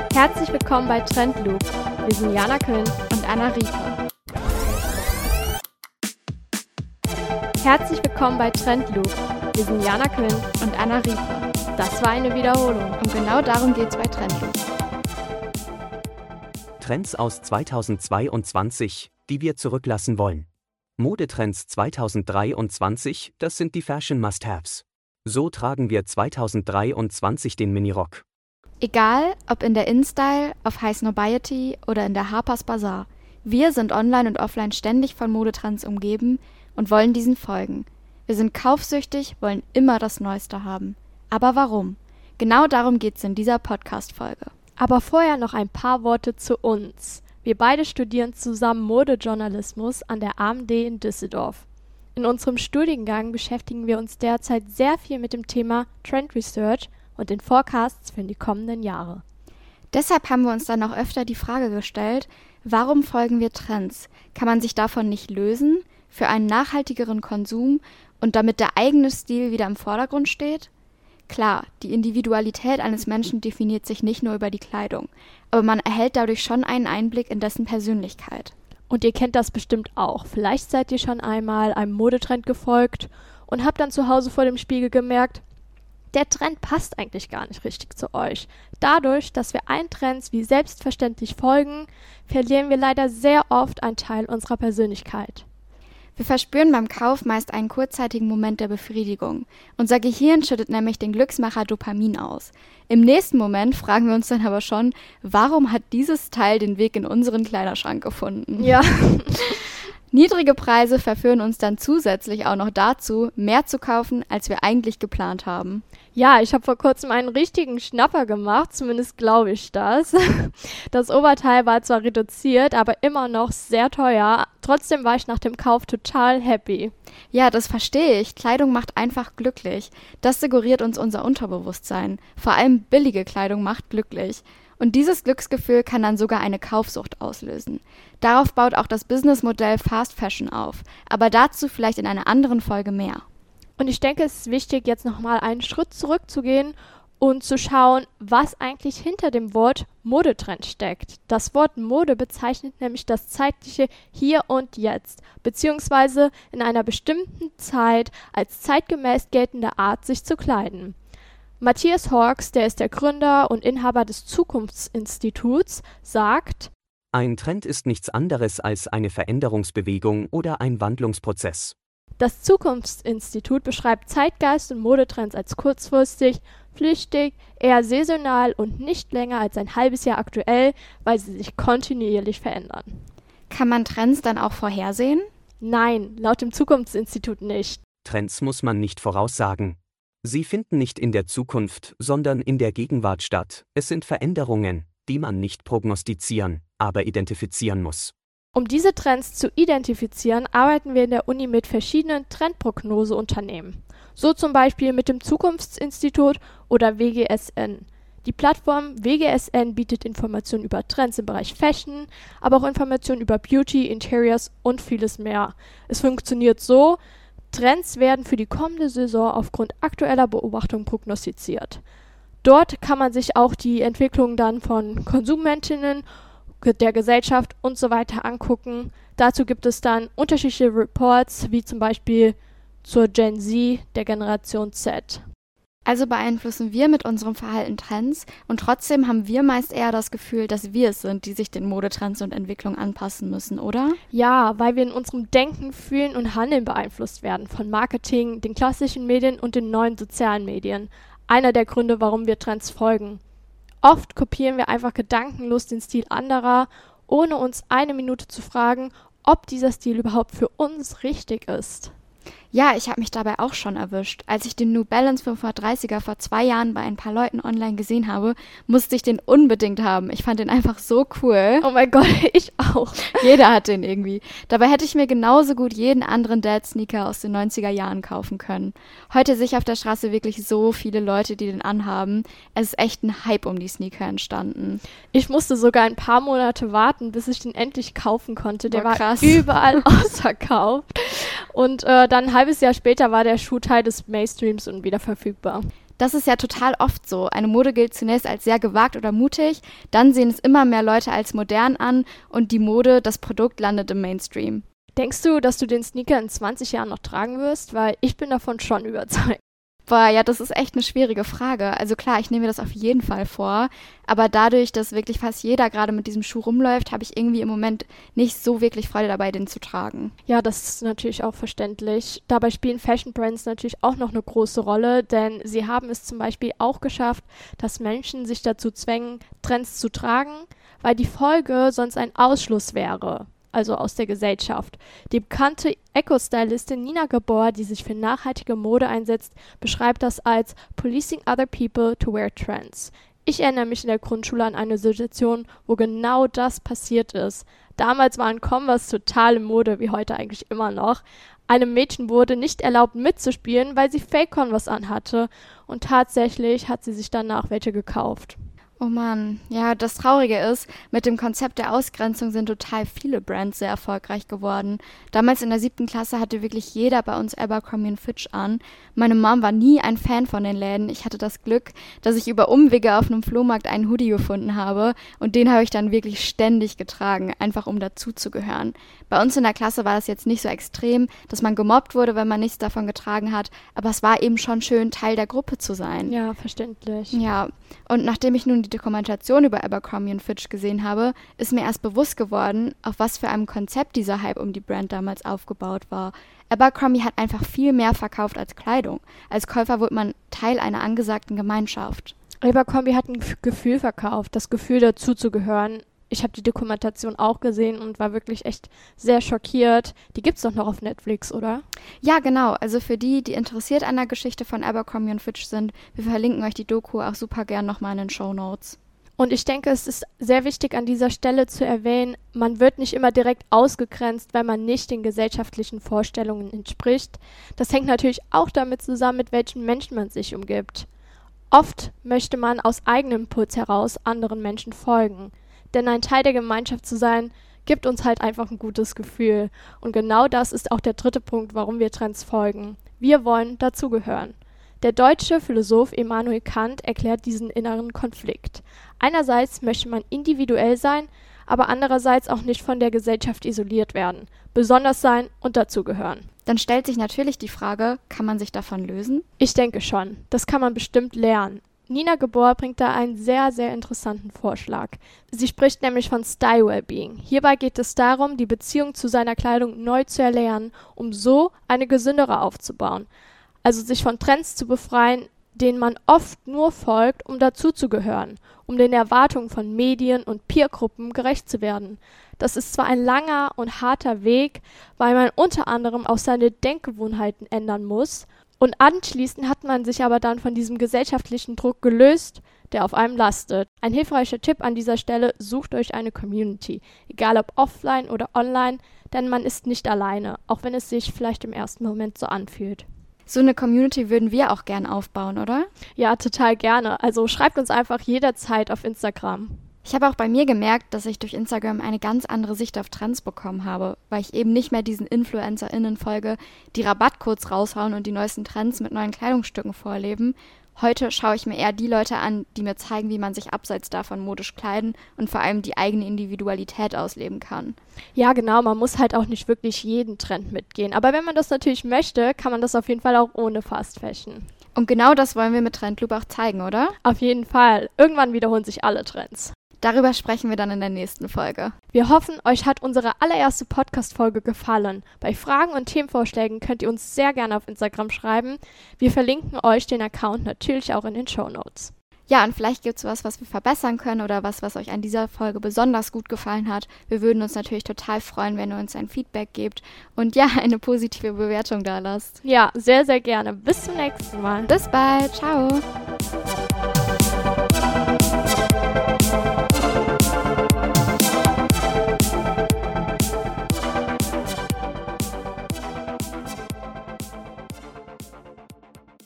Herzlich willkommen bei Trendloop. Wir sind Jana Quinn und Anna Rieper. Herzlich willkommen bei Trendloop. Wir sind Jana Quinn und Anna Rieper. Das war eine Wiederholung und genau darum geht's bei Trendloop. Trends aus 2022, die wir zurücklassen wollen. Modetrends 2023, das sind die Fashion Must-Haves. So tragen wir 2023 den Minirock. Egal, ob in der InStyle, auf High Snobiety oder in der Harper's Bazaar, wir sind online und offline ständig von Modetrends umgeben und wollen diesen folgen. Wir sind kaufsüchtig, wollen immer das Neueste haben. Aber warum? Genau darum geht's in dieser Podcast-Folge. Aber vorher noch ein paar Worte zu uns. Wir beide studieren zusammen Modejournalismus an der AMD in Düsseldorf. In unserem Studiengang beschäftigen wir uns derzeit sehr viel mit dem Thema Trend Research und den Forecasts für die kommenden Jahre. Deshalb haben wir uns dann auch öfter die Frage gestellt, warum folgen wir Trends? Kann man sich davon nicht lösen, für einen nachhaltigeren Konsum und damit der eigene Stil wieder im Vordergrund steht? Klar, die Individualität eines Menschen definiert sich nicht nur über die Kleidung, aber man erhält dadurch schon einen Einblick in dessen Persönlichkeit. Und ihr kennt das bestimmt auch. Vielleicht seid ihr schon einmal einem Modetrend gefolgt und habt dann zu Hause vor dem Spiegel gemerkt, der Trend passt eigentlich gar nicht richtig zu euch. Dadurch, dass wir einen Trends wie selbstverständlich folgen, verlieren wir leider sehr oft einen Teil unserer Persönlichkeit. Wir verspüren beim Kauf meist einen kurzzeitigen Moment der Befriedigung. Unser Gehirn schüttet nämlich den Glücksmacher Dopamin aus. Im nächsten Moment fragen wir uns dann aber schon, warum hat dieses Teil den Weg in unseren Kleiderschrank gefunden? Ja. Niedrige Preise verführen uns dann zusätzlich auch noch dazu, mehr zu kaufen, als wir eigentlich geplant haben. Ja, ich habe vor kurzem einen richtigen Schnapper gemacht, zumindest glaube ich das. Das Oberteil war zwar reduziert, aber immer noch sehr teuer. Trotzdem war ich nach dem Kauf total happy. Ja, das verstehe ich. Kleidung macht einfach glücklich. Das suggeriert uns unser Unterbewusstsein. Vor allem billige Kleidung macht glücklich. Und dieses Glücksgefühl kann dann sogar eine Kaufsucht auslösen. Darauf baut auch das Businessmodell Fast Fashion auf. Aber dazu vielleicht in einer anderen Folge mehr. Und ich denke, es ist wichtig, jetzt nochmal einen Schritt zurückzugehen und zu schauen, was eigentlich hinter dem Wort Modetrend steckt. Das Wort Mode bezeichnet nämlich das zeitliche Hier und Jetzt, beziehungsweise in einer bestimmten Zeit als zeitgemäß geltende Art, sich zu kleiden. Matthias Hawkes, der ist der Gründer und Inhaber des Zukunftsinstituts, sagt: Ein Trend ist nichts anderes als eine Veränderungsbewegung oder ein Wandlungsprozess. Das Zukunftsinstitut beschreibt Zeitgeist und Modetrends als kurzfristig, flüchtig, eher saisonal und nicht länger als ein halbes Jahr aktuell, weil sie sich kontinuierlich verändern. Kann man Trends dann auch vorhersehen? Nein, laut dem Zukunftsinstitut nicht. Trends muss man nicht voraussagen. Sie finden nicht in der Zukunft, sondern in der Gegenwart statt. Es sind Veränderungen, die man nicht prognostizieren, aber identifizieren muss. Um diese Trends zu identifizieren, arbeiten wir in der Uni mit verschiedenen Trendprognoseunternehmen. So zum Beispiel mit dem Zukunftsinstitut oder WGSN. Die Plattform WGSN bietet Informationen über Trends im Bereich Fashion, aber auch Informationen über Beauty, Interiors und vieles mehr. Es funktioniert so: Trends werden für die kommende Saison aufgrund aktueller Beobachtungen prognostiziert. Dort kann man sich auch die Entwicklung dann von Konsumentinnen, der Gesellschaft und so weiter angucken. Dazu gibt es dann unterschiedliche Reports, wie zum Beispiel zur Gen Z, der Generation Z. Also beeinflussen wir mit unserem Verhalten Trends und trotzdem haben wir meist eher das Gefühl, dass wir es sind, die sich den Modetrends und Entwicklungen anpassen müssen, oder? Ja, weil wir in unserem Denken, Fühlen und Handeln beeinflusst werden von Marketing, den klassischen Medien und den neuen sozialen Medien. Einer der Gründe, warum wir Trends folgen. Oft kopieren wir einfach gedankenlos den Stil anderer, ohne uns eine Minute zu fragen, ob dieser Stil überhaupt für uns richtig ist. Ja, ich habe mich dabei auch schon erwischt. Als ich den New Balance 530er vor 2 Jahren bei ein paar Leuten online gesehen habe, musste ich den unbedingt haben. Ich fand den einfach so cool. Oh mein Gott, ich auch. Jeder hat den irgendwie. Dabei hätte ich mir genauso gut jeden anderen Dad-Sneaker aus den 90er Jahren kaufen können. Heute sehe ich auf der Straße wirklich so viele Leute, die den anhaben. Es ist echt ein Hype um die Sneaker entstanden. Ich musste sogar ein paar Monate warten, bis ich den endlich kaufen konnte. Der war krass. Überall ausverkauft. Und dann ein halbes Jahr später war der Schuh Teil des Mainstreams und wieder verfügbar. Das ist ja total oft so. Eine Mode gilt zunächst als sehr gewagt oder mutig, dann sehen es immer mehr Leute als modern an und die Mode, das Produkt landet im Mainstream. Denkst du, dass du den Sneaker in 20 Jahren noch tragen wirst? Weil ich bin davon schon überzeugt. Boah, ja, das ist echt eine schwierige Frage. Also klar, ich nehme mir das auf jeden Fall vor, aber dadurch, dass wirklich fast jeder gerade mit diesem Schuh rumläuft, habe ich irgendwie im Moment nicht so wirklich Freude dabei, den zu tragen. Ja, das ist natürlich auch verständlich. Dabei spielen Fashion Brands natürlich auch noch eine große Rolle, denn sie haben es zum Beispiel auch geschafft, dass Menschen sich dazu zwängen, Trends zu tragen, weil die Folge sonst ein Ausschluss wäre. Also aus der Gesellschaft. Die bekannte Eco-Stylistin Nina Gabor, die sich für nachhaltige Mode einsetzt, beschreibt das als "policing other people to wear trends". Ich erinnere mich in der Grundschule an eine Situation, wo genau das passiert ist. Damals waren Converse total in Mode, wie heute eigentlich immer noch. Einem Mädchen wurde nicht erlaubt mitzuspielen, weil sie Fake Converse anhatte. Und tatsächlich hat sie sich danach welche gekauft. Oh Mann, ja, das Traurige ist, mit dem Konzept der Ausgrenzung sind total viele Brands sehr erfolgreich geworden. Damals in der 7. Klasse hatte wirklich jeder bei uns Abercrombie & Fitch an. Meine Mom war nie ein Fan von den Läden. Ich hatte das Glück, dass ich über Umwege auf einem Flohmarkt einen Hoodie gefunden habe und den habe ich dann wirklich ständig getragen, einfach um dazuzugehören. Bei uns in der Klasse war das jetzt nicht so extrem, dass man gemobbt wurde, wenn man nichts davon getragen hat, aber es war eben schon schön, Teil der Gruppe zu sein. Ja, verständlich. Ja, und nachdem ich nun die Dokumentation über Abercrombie & Fitch gesehen habe, ist mir erst bewusst geworden, auf was für einem Konzept dieser Hype um die Brand damals aufgebaut war. Abercrombie hat einfach viel mehr verkauft als Kleidung. Als Käufer wurde man Teil einer angesagten Gemeinschaft. Abercrombie hat ein Gefühl verkauft, das Gefühl dazuzugehören. Ich habe die Dokumentation auch gesehen und war wirklich echt sehr schockiert. Die gibt's doch noch auf Netflix, oder? Ja, genau. Also für die interessiert an der Geschichte von Abercrombie & Fitch sind, wir verlinken euch die Doku auch super gern nochmal in den Shownotes. Und ich denke, es ist sehr wichtig an dieser Stelle zu erwähnen, man wird nicht immer direkt ausgegrenzt, weil man nicht den gesellschaftlichen Vorstellungen entspricht. Das hängt natürlich auch damit zusammen, mit welchen Menschen man sich umgibt. Oft möchte man aus eigenem Impuls heraus anderen Menschen folgen. Denn ein Teil der Gemeinschaft zu sein, gibt uns halt einfach ein gutes Gefühl. Und genau das ist auch der dritte Punkt, warum wir Trends folgen. Wir wollen dazugehören. Der deutsche Philosoph Immanuel Kant erklärt diesen inneren Konflikt. Einerseits möchte man individuell sein, aber andererseits auch nicht von der Gesellschaft isoliert werden. Besonders sein und dazugehören. Dann stellt sich natürlich die Frage, kann man sich davon lösen? Ich denke schon. Das kann man bestimmt lernen. Nina Gabor bringt da einen sehr, sehr interessanten Vorschlag. Sie spricht nämlich von Style Wellbeing. Hierbei geht es darum, die Beziehung zu seiner Kleidung neu zu erlernen, um so eine gesündere aufzubauen. Also sich von Trends zu befreien, denen man oft nur folgt, um dazuzugehören, um den Erwartungen von Medien und Peergruppen gerecht zu werden. Das ist zwar ein langer und harter Weg, weil man unter anderem auch seine Denkgewohnheiten ändern muss, und anschließend hat man sich aber dann von diesem gesellschaftlichen Druck gelöst, der auf einem lastet. Ein hilfreicher Tipp an dieser Stelle: sucht euch eine Community, egal ob offline oder online, denn man ist nicht alleine, auch wenn es sich vielleicht im ersten Moment so anfühlt. So eine Community würden wir auch gern aufbauen, oder? Ja, total gerne. Also schreibt uns einfach jederzeit auf Instagram. Ich habe auch bei mir gemerkt, dass ich durch Instagram eine ganz andere Sicht auf Trends bekommen habe, weil ich eben nicht mehr diesen InfluencerInnen folge, die Rabattcodes raushauen und die neuesten Trends mit neuen Kleidungsstücken vorleben. Heute schaue ich mir eher die Leute an, die mir zeigen, wie man sich abseits davon modisch kleiden und vor allem die eigene Individualität ausleben kann. Ja, genau, man muss halt auch nicht wirklich jeden Trend mitgehen. Aber wenn man das natürlich möchte, kann man das auf jeden Fall auch ohne Fast Fashion. Und genau das wollen wir mit Trendloop auch zeigen, oder? Auf jeden Fall. Irgendwann wiederholen sich alle Trends. Darüber sprechen wir dann in der nächsten Folge. Wir hoffen, euch hat unsere allererste Podcast-Folge gefallen. Bei Fragen und Themenvorschlägen könnt ihr uns sehr gerne auf Instagram schreiben. Wir verlinken euch den Account natürlich auch in den Shownotes. Ja, und vielleicht gibt es was wir verbessern können oder was euch an dieser Folge besonders gut gefallen hat. Wir würden uns natürlich total freuen, wenn ihr uns ein Feedback gebt und ja, eine positive Bewertung da lasst. Ja, sehr, sehr gerne. Bis zum nächsten Mal. Bis bald. Ciao.